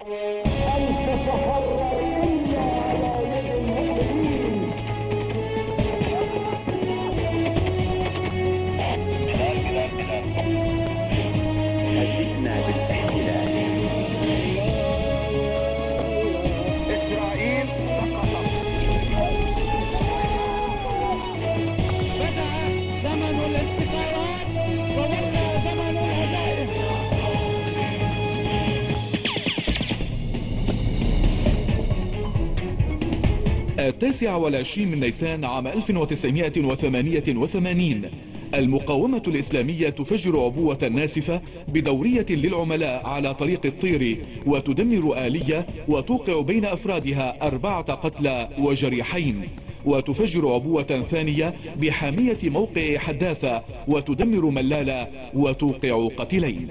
أن تتحرر إلا على يد المؤمنين. هددنا بالاحتلال. إسرائيل سقطت. بدأ زمن الانتصارات وولى زمن الهزائم. 29 من نيسان عام 1988 المقاومة الإسلامية تفجر عبوة ناسفة بدورية للعملاء على طريق الطير وتدمر آلية وتوقع بين أفرادها 4 قتلى وجريحين، وتفجر عبوة ثانية بحامية موقع حداثة وتدمر ملالة وتوقع قتيلين.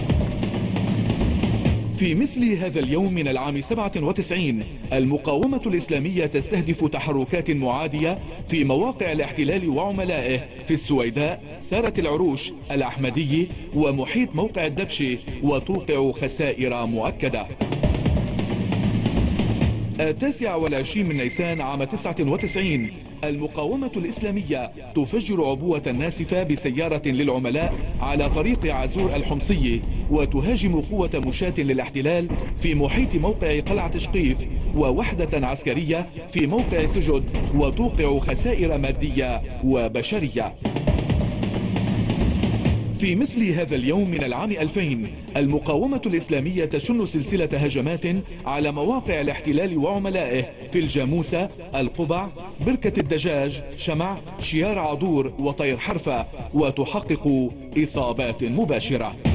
في مثل هذا اليوم من العام 97 المقاومة الإسلامية تستهدف تحركات معادية في مواقع الاحتلال وعملائه في السويداء، سارة العروش، الأحمدي ومحيط موقع الدبش، وتوقع خسائر مؤكدة. 29 من نيسان عام 99 المقاومة الإسلامية تفجر عبوة ناسفة بسيارة للعملاء على طريق عزور الحمصي وتهاجم قوة مشاة للاحتلال في محيط موقع قلعة شقيف ووحدة عسكرية في موقع سجد، وتوقع خسائر مادية وبشرية. في مثل هذا اليوم من العام 2000 المقاومة الإسلامية تشن سلسلة هجمات على مواقع الاحتلال وعملائه في الجاموسة، القبع، بركة الدجاج، شمع، شيار عدور وطير حرفة، وتحقق إصابات مباشرة.